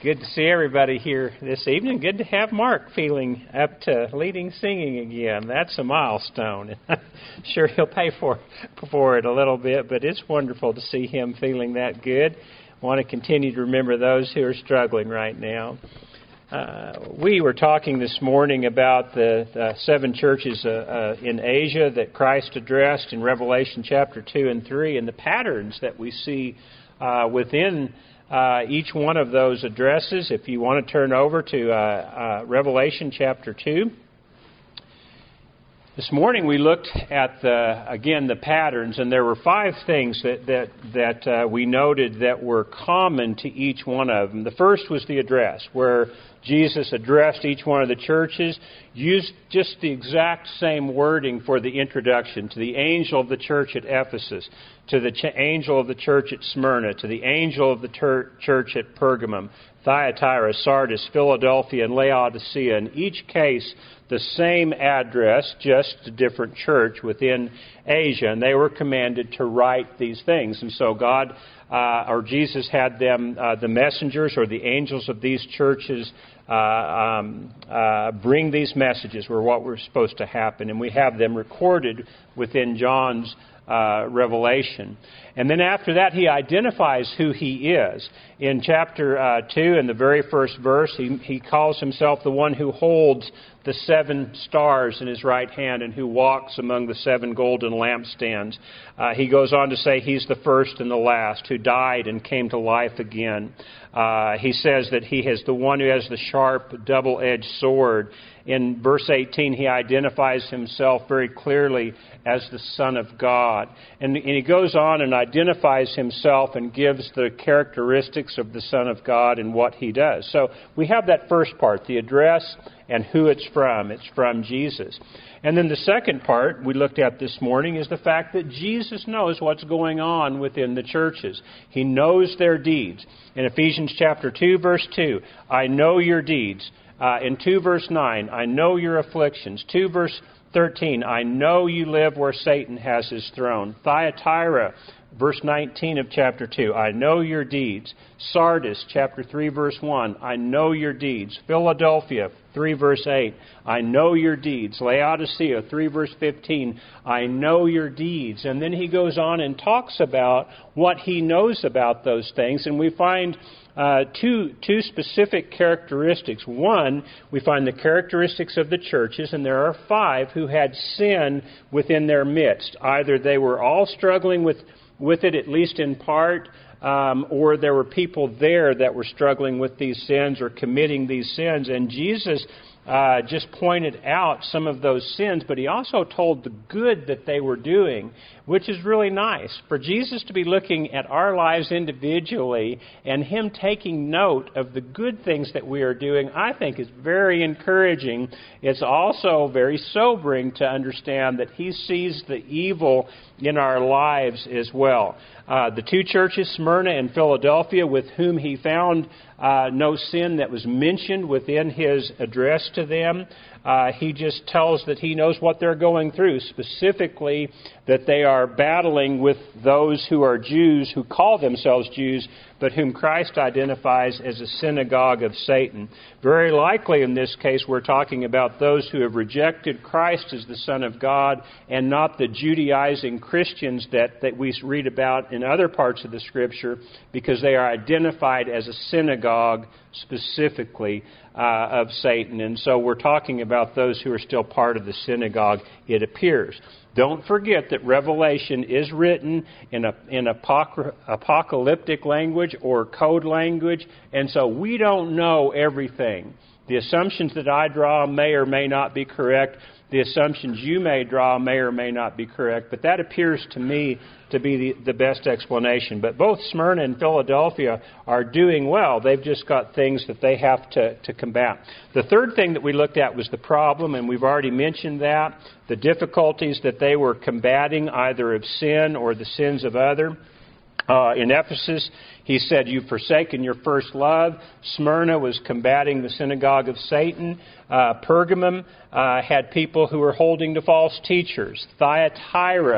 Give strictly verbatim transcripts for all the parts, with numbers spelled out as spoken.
Good to see everybody here this evening. Good to have Mark feeling up to leading singing again. That's a milestone. I'm sure he'll pay for, for it a little bit, but it's wonderful to see him feeling that good. I want to continue to remember those who are struggling right now. Uh, we were talking this morning about the, the seven churches uh, uh, in Asia that Christ addressed in Revelation chapter two and three, and the patterns that we see uh, within uh, each one of those addresses. If you want to turn over to uh, uh, Revelation chapter two. This morning we looked at, the, again, the patterns, and there were five things that that, that uh, we noted that were common to each one of them. The first was the address, where Jesus addressed each one of the churches, used just the exact same wording for the introduction, to the angel of the church at Ephesus, to the ch- angel of the church at Smyrna, to the angel of the ter- church at Pergamum, Thyatira, Sardis, Philadelphia, and Laodicea. In each case, the same address, just a different church within Asia, and they were commanded to write these things. And so God, uh, or Jesus had them, uh, the messengers or the angels of these churches, uh, um, uh, bring these messages, were what were supposed to happen. And we have them recorded within John's Uh, Revelation. And then after that, he identifies who he is. In chapter uh, two, in the very first verse, he, he calls himself the one who holds the seven stars in his right hand and who walks among the seven golden lampstands. Uh, he goes on to say he's the first and the last, who died and came to life again. Uh, he says that he is the one who has the sharp, double-edged sword. In verse eighteen, he identifies himself very clearly as the Son of God. And, and he goes on and identifies himself and gives the characteristics of the Son of God and what he does. So we have that first part, the address and who it's from. It's from Jesus. And then the second part we looked at this morning is the fact that Jesus knows what's going on within the churches. He knows their deeds. In Ephesians chapter two, verse two, I know your deeds. Uh, in two verse nine, I know your afflictions. two verse thirteen, I know you live where Satan has his throne. Thyatira, verse nineteen of chapter two, I know your deeds. Sardis, chapter three, verse one, I know your deeds. Philadelphia, three verse eight, I know your deeds. Laodicea, three verse fifteen, I know your deeds. And then he goes on and talks about what he knows about those things, and we find Uh, two two specific characteristics. One, we find the characteristics of the churches, and there are five who had sin within their midst. Either they were all struggling with, with it, at least in part, um, or there were people there that were struggling with these sins or committing these sins. And Jesus Uh, just pointed out some of those sins, but he also told the good that they were doing, which is really nice. For Jesus to be looking at our lives individually and him taking note of the good things that we are doing, I think is very encouraging. It's also very sobering to understand that he sees the evil in our lives as well. Uh, the two churches, Smyrna and Philadelphia, with whom he found uh, no sin that was mentioned within his address to them, uh, he just tells that he knows what they're going through, specifically that they are battling with those who are Jews, who call themselves Jews, but whom Christ identifies as a synagogue of Satan. Very likely in this case we're talking about those who have rejected Christ as the Son of God and not the Judaizing Christians that, that we read about in other parts of the Scripture, because they are identified as a synagogue specifically uh, of Satan. And so we're talking about those who are still part of the synagogue, it appears. Don't forget that Revelation is written in a in apoc- apocalyptic language or code language, and so we don't know everything. The assumptions that I draw may or may not be correct. The assumptions you may draw may or may not be correct, but that appears to me to be the, the best explanation. But both Smyrna and Philadelphia are doing well. They've just got things that they have to, to combat. The third thing that we looked at was the problem, and we've already mentioned that, the difficulties that they were combating, either of sin or the sins of other. Uh, in Ephesus, he said, you've forsaken your first love. Smyrna was combating the synagogue of Satan. Uh, Pergamum uh, had people who were holding to false teachers. Thyatira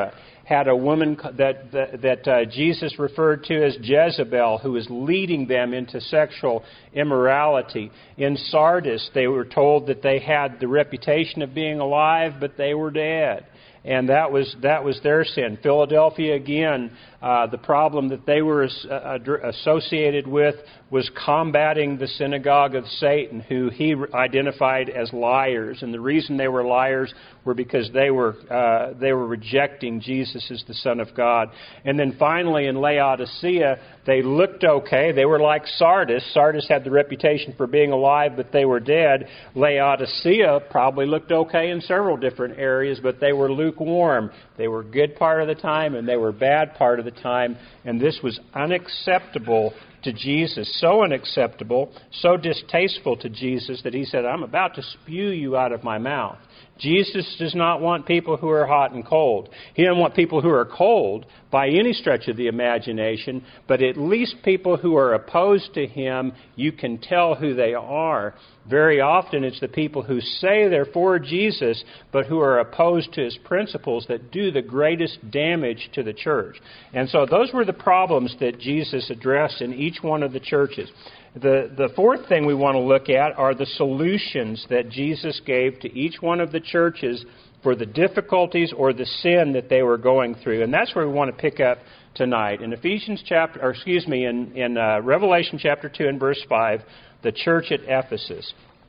had a woman that that, that uh, Jesus referred to as Jezebel, who was leading them into sexual immorality. In Sardis, they were told that they had the reputation of being alive, but they were dead. And that was that was their sin. Philadelphia, again, uh, the problem that they were uh, associated with was combating the synagogue of Satan, who he identified as liars. And the reason they were liars were because they were uh, they were rejecting Jesus as the Son of God. And then finally, in Laodicea, they looked okay. They were like Sardis. Sardis had the reputation for being alive, but they were dead. Laodicea probably looked okay in several different areas, but they were lukewarm. They were good part of the time, and they were bad part of the time. And this was unacceptable to Jesus, so unacceptable, so distasteful to Jesus that he said, I'm about to spew you out of my mouth. Jesus does not want people who are hot and cold. He doesn't want people who are cold by any stretch of the imagination, but at least people who are opposed to him, you can tell who they are. Very often it's the people who say they're for Jesus, but who are opposed to his principles that do the greatest damage to the church. And so those were the problems that Jesus addressed in each one of the churches. The, the fourth thing we want to look at are the solutions that Jesus gave to each one of the churches for the difficulties or the sin that they were going through. And that's where we want to pick up tonight. In Ephesians chapter, or excuse me, in, in uh, Revelation chapter two and verse five, the church at Ephesus.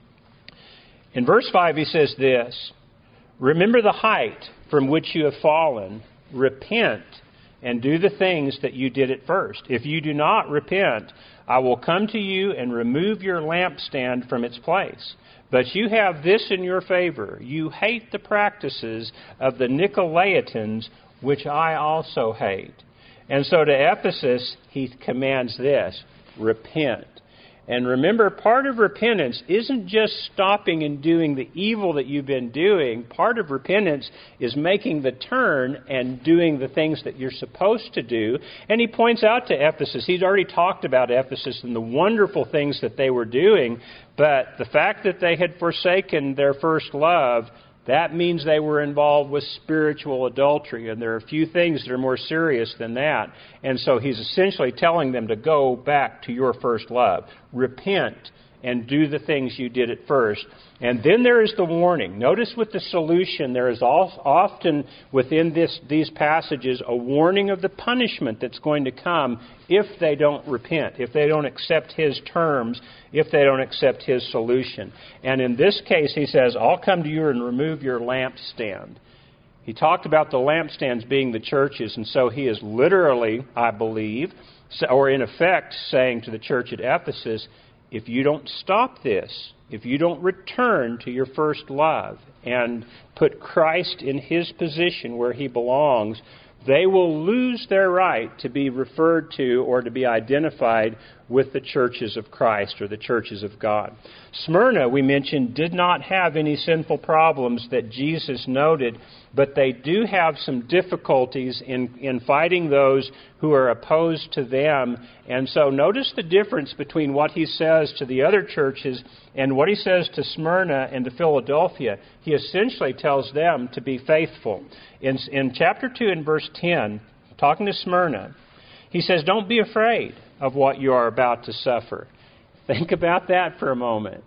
In verse five he says this, remember the height from which you have fallen, repent, and do the things that you did at first. If you do not repent, I will come to you and remove your lampstand from its place. But you have this in your favor. You hate the practices of the Nicolaitans, which I also hate. And so to Ephesus, he commands this, repent. And remember, part of repentance isn't just stopping and doing the evil that you've been doing. Part of repentance is making the turn and doing the things that you're supposed to do. And he points out to Ephesus, he's already talked about Ephesus and the wonderful things that they were doing, but the fact that they had forsaken their first love, that means they were involved with spiritual adultery, and there are a few things that are more serious than that. And so he's essentially telling them to go back to your first love. Repent and do the things you did at first. And then there is the warning. Notice with the solution, there is often within this, these passages a warning of the punishment that's going to come if they don't repent, if they don't accept his terms, if they don't accept his solution. And in this case, he says, I'll come to you and remove your lampstand. He talked about the lampstands being the churches, and so he is literally, I believe, or in effect saying to the church at Ephesus, if you don't stop this, if you don't return to your first love and put Christ in his position where he belongs, they will lose their right to be referred to or to be identified with the churches of Christ or the churches of God. Smyrna, we mentioned, did not have any sinful problems that Jesus noted, but they do have some difficulties in, in fighting those who are opposed to them. And so notice the difference between what he says to the other churches and what he says to Smyrna and to Philadelphia. He essentially tells them to be faithful. In, in chapter two and verse ten, talking to Smyrna, he says, don't be afraid of what you are about to suffer. Think about that for a moment.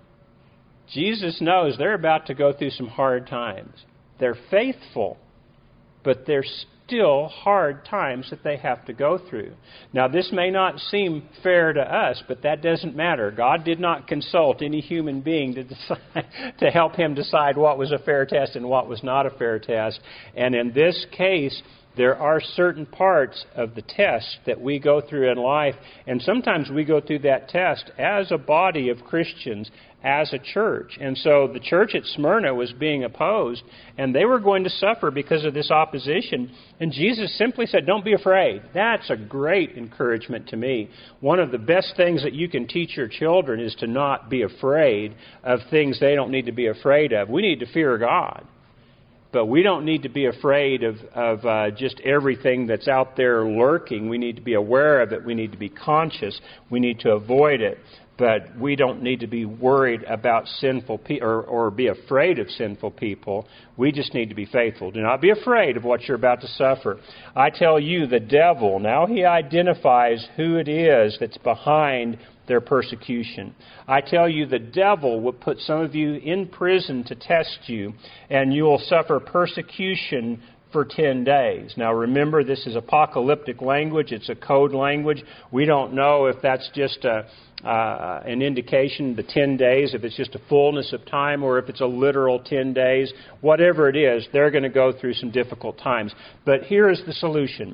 Jesus knows they're about to go through some hard times. They're faithful, but they're still hard times that they have to go through. Now, this may not seem fair to us, but that doesn't matter. God did not consult any human being to decide, to help him decide what was a fair test and what was not a fair test. And in this case, there are certain parts of the test that we go through in life, and sometimes we go through that test as a body of Christians, as a church. And so the church at Smyrna was being opposed, and they were going to suffer because of this opposition. And Jesus simply said, don't be afraid. That's a great encouragement to me. One of the best things that you can teach your children is to not be afraid of things they don't need to be afraid of. We need to fear God. But we don't need to be afraid of, of uh, just everything that's out there lurking. We need to be aware of it. We need to be conscious. We need to avoid it. but we don't need to be worried about sinful people or, or be afraid of sinful people. We just need to be faithful. Do not be afraid of what you're about to suffer. I tell you, the devil, now he identifies who it is that's behind their persecution. I tell you, the devil will put some of you in prison to test you, and you will suffer persecution for ten days. Now remember, this is apocalyptic language. It's a code language. We don't know if that's just a, uh, an indication, the ten days, if it's just a fullness of time or if it's a literal ten days. Whatever it is, they're going to go through some difficult times. But here is the solution.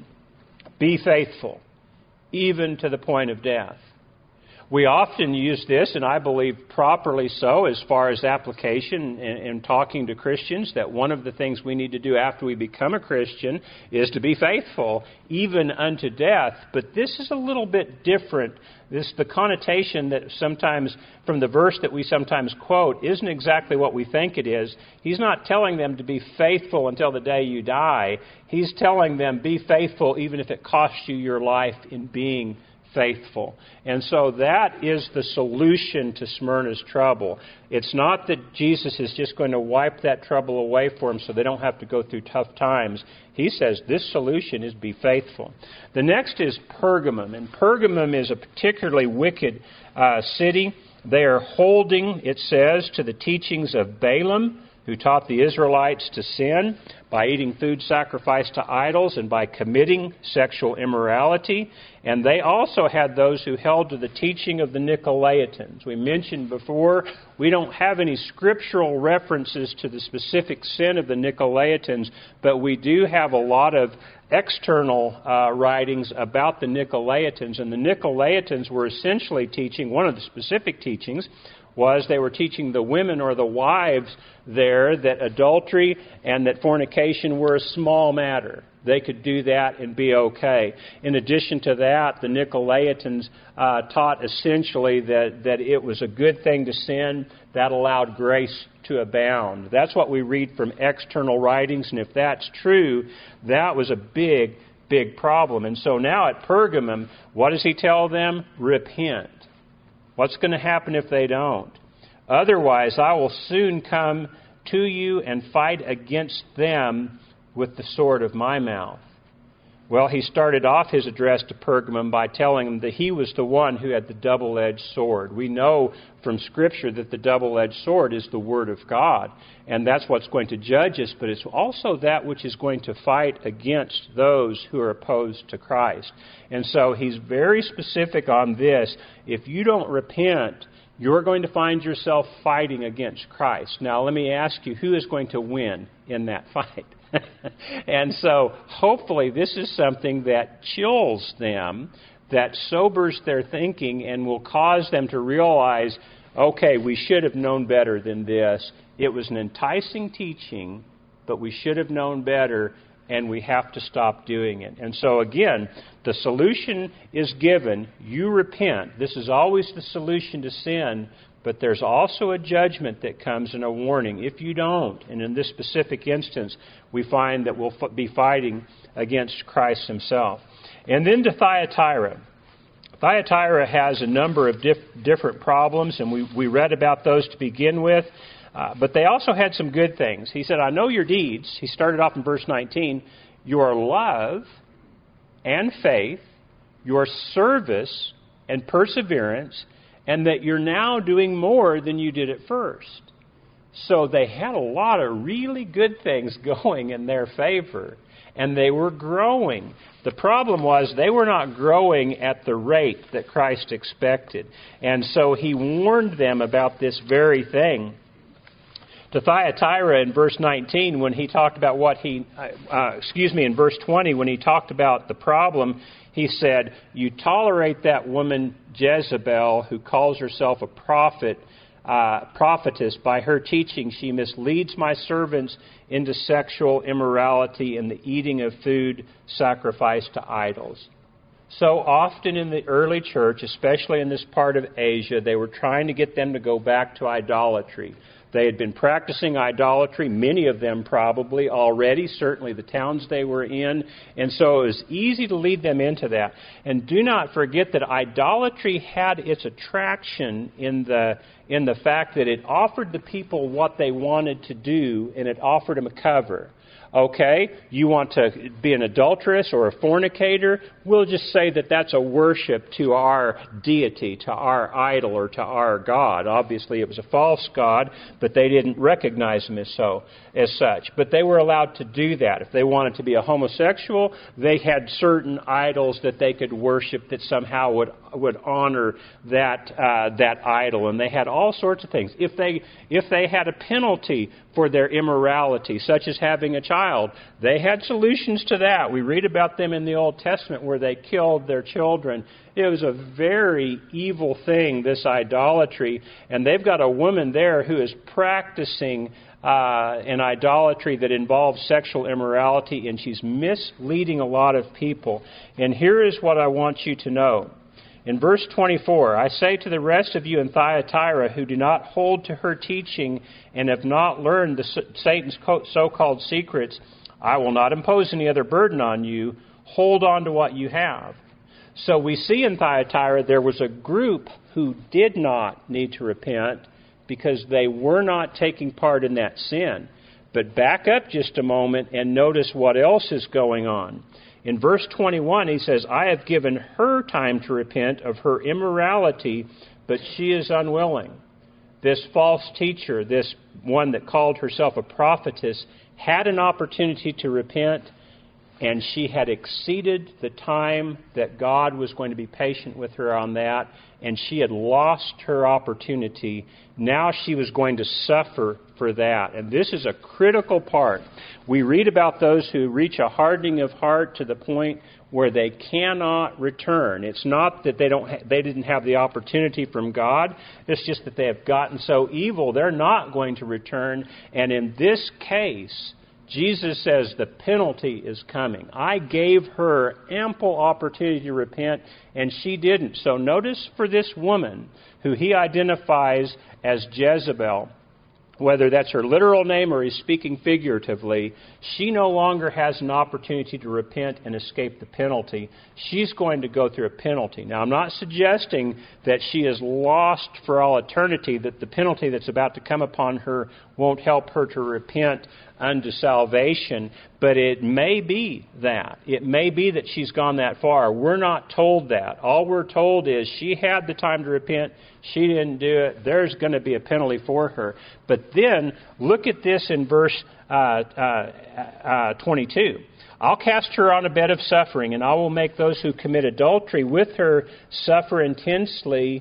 Be faithful, even to the point of death. We often use this, and I believe properly so, as far as application in, in talking to Christians, that one of the things we need to do after we become a Christian is to be faithful, even unto death. But this is a little bit different. This, the connotation that sometimes, from the verse that we sometimes quote, isn't exactly what we think it is. He's not telling them to be faithful until the day you die. He's telling them, be faithful even if it costs you your life in being faithful. And so that is the solution to Smyrna's trouble. It's not that Jesus is just going to wipe that trouble away for them so they don't have to go through tough times. He says this solution is be faithful. The next is Pergamum. And Pergamum is a particularly wicked uh, city. They are holding, it says, to the teachings of Balaam, who taught the Israelites to sin by eating food sacrificed to idols and by committing sexual immorality. And they also had those who held to the teaching of the Nicolaitans. We mentioned before, we don't have any scriptural references to the specific sin of the Nicolaitans, but we do have a lot of external uh, writings about the Nicolaitans. And the Nicolaitans were essentially teaching, one of the specific teachings was they were teaching the women or the wives there that adultery and that fornication were a small matter. They could do that and be okay. In addition to that, the Nicolaitans uh, taught essentially that, that it was a good thing to sin. That allowed grace to abound. That's what we read from external writings, and if that's true, that was a big, big problem. And so now at Pergamum, what does he tell them? Repent. What's going to happen if they don't? Otherwise, I will soon come to you and fight against them with the sword of my mouth. Well, he started off his address to Pergamum by telling them that he was the one who had the double-edged sword. We know from Scripture that the double-edged sword is the Word of God, and that's what's going to judge us, but it's also that which is going to fight against those who are opposed to Christ. And so he's very specific on this. If you don't repent, you're going to find yourself fighting against Christ. Now, let me ask you, who is going to win in that fight? And so, hopefully, this is something that chills them, that sobers their thinking, and will cause them to realize, okay, we should have known better than this. It was an enticing teaching, but we should have known better, and we have to stop doing it. And so, again, the solution is given. You repent. This is always the solution to sin, but there's also a judgment that comes and a warning if you don't. And in this specific instance, we find that we'll be fighting against Christ himself. And then to Thyatira. Thyatira has a number of diff- different problems, and we, we read about those to begin with. Uh, but they also had some good things. He said, I know your deeds. He started off in verse nineteen. Your love and faith, your service and perseverance, and that you're now doing more than you did at first. So they had a lot of really good things going in their favor, and they were growing. The problem was they were not growing at the rate that Christ expected. And so he warned them about this very thing. To Thyatira in verse nineteen, when he talked about what he, uh, excuse me, in verse twenty, when he talked about the problem, he said, you tolerate that woman Jezebel who calls herself a prophet, uh, prophetess. By her teaching, she misleads my servants into sexual immorality and the eating of food sacrificed to idols. So often in the early church, especially in this part of Asia, they were trying to get them to go back to idolatry. They had been practicing idolatry, many of them probably already, certainly the towns they were in, and so it was easy to lead them into that. And do not forget that idolatry had its attraction in the in the fact that it offered the people what they wanted to do, and it offered them a cover. Okay, you want to be an adulteress or a fornicator? We'll just say that that's a worship to our deity, to our idol, or to our God. Obviously, it was a false god, but they didn't recognize him as so, as such. But they were allowed to do that. If they wanted to be a homosexual, they had certain idols that they could worship that somehow would would honor that uh, that idol, and they had all sorts of things. If they if they had a penalty for their immorality, such as having a child, they had solutions to that. We read about them in the Old Testament where they killed their children. It was a very evil thing, this idolatry, and they've got a woman there who is practicing uh, an idolatry that involves sexual immorality, and she's misleading a lot of people. And here is what I want you to know. In verse twenty-four, I say to the rest of you in Thyatira who do not hold to her teaching and have not learned the Satan's so-called secrets, I will not impose any other burden on you. Hold on to what you have. So we see in Thyatira there was a group who did not need to repent because they were not taking part in that sin. But back up just a moment and notice what else is going on. In verse twenty-one, he says, I have given her time to repent of her immorality, but she is unwilling. This false teacher, this one that called herself a prophetess, had an opportunity to repent, and she had exceeded the time that God was going to be patient with her on that, and she had lost her opportunity. Now she was going to suffer for that. And this is a critical part. We read about those who reach a hardening of heart to the point where they cannot return. It's not that they don't ha- they didn't have the opportunity from God. It's just that they have gotten so evil they're not going to return. And in this case, Jesus says the penalty is coming. I gave her ample opportunity to repent, and she didn't. So notice for this woman, who he identifies as Jezebel, whether that's her literal name or he's speaking figuratively, she no longer has an opportunity to repent and escape the penalty. She's going to go through a penalty. Now, I'm not suggesting that she is lost for all eternity, that the penalty that's about to come upon her won't help her to repent unto salvation, but it may be that. It may be that she's gone that far. We're not told that. All we're told is she had the time to repent. She didn't do it. There's going to be a penalty for her. But then, look at this in verse uh, uh, uh, twenty-two. I'll cast her on a bed of suffering, and I will make those who commit adultery with her suffer intensely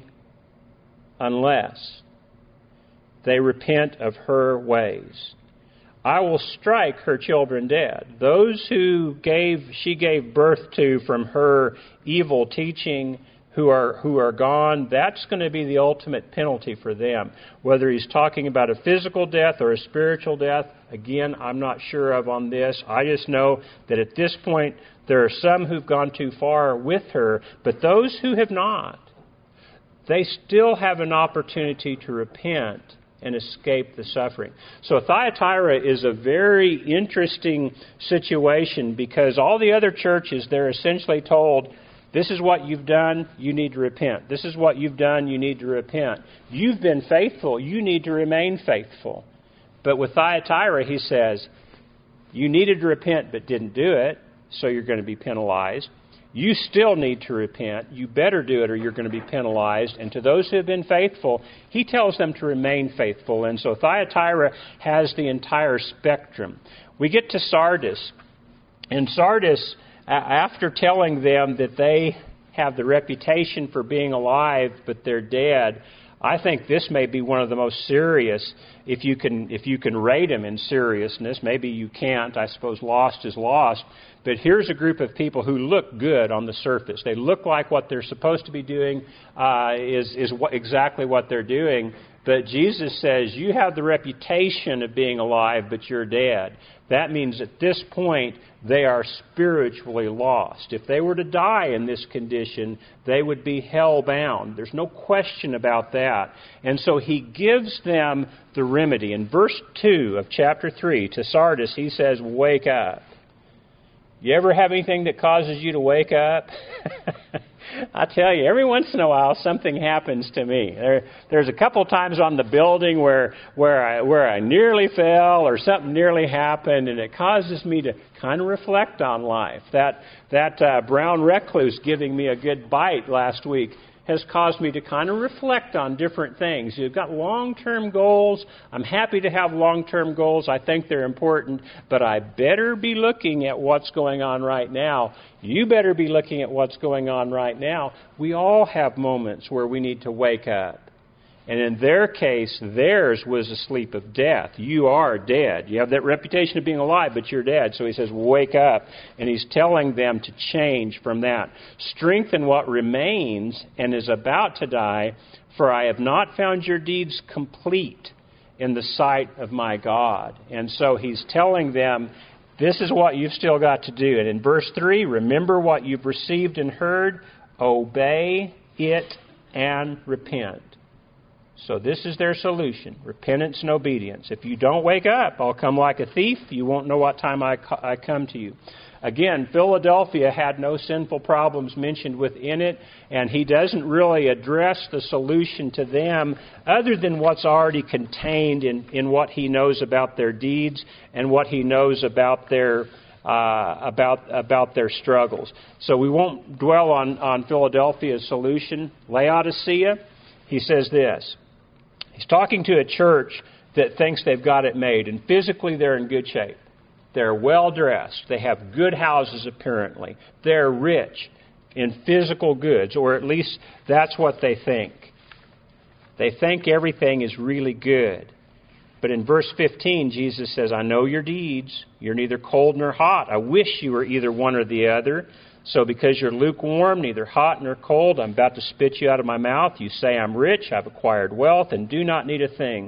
unless they repent of her ways. I will strike her children dead. Those who gave she gave birth to from her evil teaching, who are who are gone, that's going to be the ultimate penalty for them. Whether he's talking about a physical death or a spiritual death, again, I'm not sure of on this. I just know that at this point there are some who've gone too far with her, but those who have not, they still have an opportunity to repent and escape the suffering. So Thyatira is a very interesting situation because all the other churches, they're essentially told, this is what you've done, you need to repent. This is what you've done, you need to repent. You've been faithful, you need to remain faithful. But with Thyatira, he says, you needed to repent but didn't do it, so you're going to be penalized. You still need to repent. You better do it or you're going to be penalized. And to those who have been faithful, he tells them to remain faithful. And so Thyatira has the entire spectrum. We get to Sardis. And Sardis, after telling them that they have the reputation for being alive but they're dead, I think this may be one of the most serious, if you can if you can rate them in seriousness. Maybe you can't. I suppose lost is lost. But here's a group of people who look good on the surface. They look like what they're supposed to be doing uh, is, is what, exactly what they're doing. But Jesus says, you have the reputation of being alive, but you're dead. That means at this point, they are spiritually lost. If they were to die in this condition, they would be hell-bound. There's no question about that. And so he gives them the remedy. In verse two of chapter three, to Sardis, he says, wake up. You ever have anything that causes you to wake up? I tell you, every once in a while something happens to me. There, there's a couple times on the building where where I where I nearly fell or something nearly happened, and it causes me to kind of reflect on life. That that uh, brown recluse giving me a good bite last week has caused me to kind of reflect on different things. You've got long-term goals. I'm happy to have long-term goals. I think they're important, but I better be looking at what's going on right now. You better be looking at what's going on right now. We all have moments where we need to wake up. And in their case, theirs was a sleep of death. You are dead. You have that reputation of being alive, but you're dead. So he says, wake up. And he's telling them to change from that. Strengthen what remains and is about to die, for I have not found your deeds complete in the sight of my God. And so he's telling them, this is what you've still got to do. And in verse three, remember what you've received and heard, obey it and repent. So this is their solution, repentance and obedience. If you don't wake up, I'll come like a thief. You won't know what time I, I come to you. Again, Philadelphia had no sinful problems mentioned within it, and he doesn't really address the solution to them other than what's already contained in, in what he knows about their deeds and what he knows about their uh, about about their struggles. So we won't dwell on, on Philadelphia's solution. Laodicea, he says this. He's talking to a church that thinks they've got it made, and physically they're in good shape. They're well-dressed. They have good houses, apparently. They're rich in physical goods, or at least that's what they think. They think everything is really good. But in verse fifteen, Jesus says, I know your deeds. You're neither cold nor hot. I wish you were either one or the other. So because you're lukewarm, neither hot nor cold, I'm about to spit you out of my mouth. You say, I'm rich, I've acquired wealth, and do not need a thing.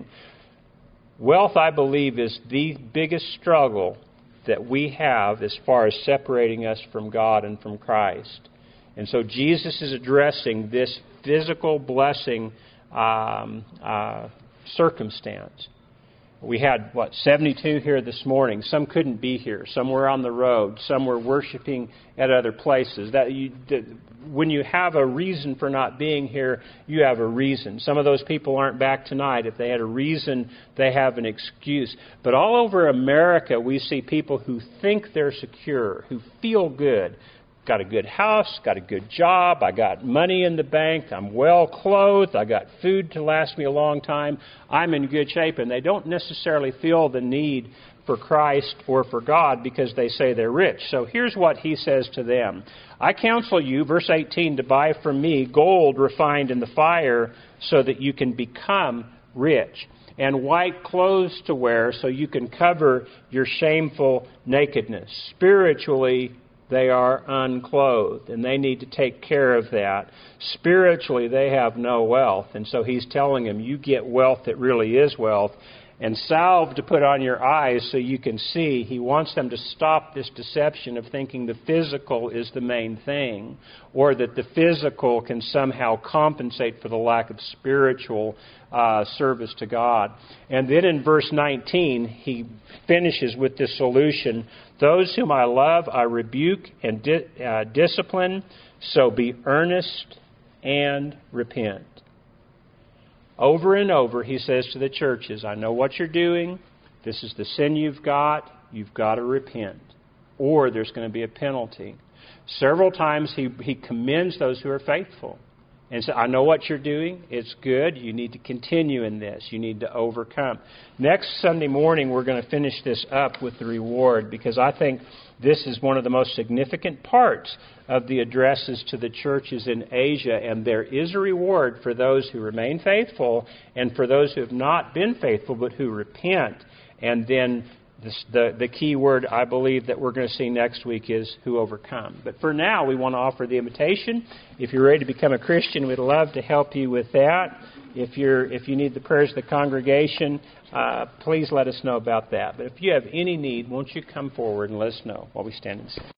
Wealth, I believe, is the biggest struggle that we have as far as separating us from God and from Christ. And so Jesus is addressing this physical blessing um, uh, circumstance. We had, what, seventy-two here this morning. Some couldn't be here. Some were on the road. Some were worshiping at other places. That you, when you have a reason for not being here, you have a reason. Some of those people aren't back tonight. If they had a reason, they have an excuse. But all over America, we see people who think they're secure, who feel good. Got a good house, got a good job, I got money in the bank, I'm well clothed, I got food to last me a long time, I'm in good shape, and they don't necessarily feel the need for Christ or for God because they say they're rich. So here's what he says to them. I counsel you, verse eighteen, to buy from me gold refined in the fire so that you can become rich, and white clothes to wear so you can cover your shameful nakedness. Spiritually, they are unclothed, and they need to take care of that. Spiritually, they have no wealth, and so he's telling them, you get wealth that really is wealth, and salve to put on your eyes so you can see. He wants them to stop this deception of thinking the physical is the main thing, or that the physical can somehow compensate for the lack of spiritual uh, service to God. And then in verse nineteen, he finishes with this solution. Those whom I love, I rebuke and di- uh, discipline, so be earnest and repent. Over and over, he says to the churches, I know what you're doing. This is the sin you've got. You've got to repent, or there's going to be a penalty. Several times he, he commends those who are faithful and says, I know what you're doing. It's good. You need to continue in this. You need to overcome. Next Sunday morning, we're going to finish this up with the reward, because I think this is one of the most significant parts of the addresses to the churches in Asia, and there is a reward for those who remain faithful and for those who have not been faithful but who repent and then this, the, the key word I believe that we're going to see next week is who overcome. But for now, we want to offer the invitation. If you're ready to become a Christian, we'd love to help you with that. If you're if you need the prayers of the congregation, uh, please let us know about that. But if you have any need, won't you come forward and let us know while we stand and sing.